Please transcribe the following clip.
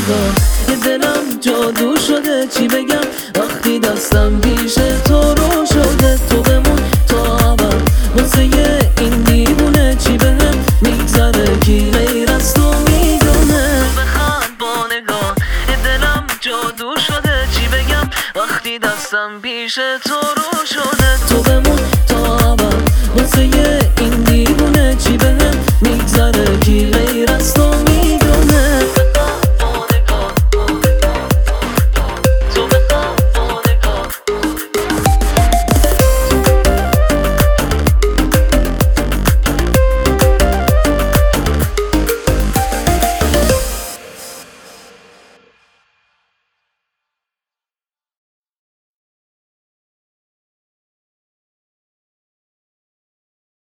نگاه یه دلم جادو شده، چی بگم وقتی دستم پیش تو رو شده. تو بمون تا ابد واسه این دیوونه، چی بهم میگذره کی غیر از تو میدونه. بخند با نگاه یه دلم جادو شده، چی بگم وقتی دستم پیش تو رو شده. تو بمون تا ابد واسه این دیوونه، چی بهم میگذره کی غیر از تو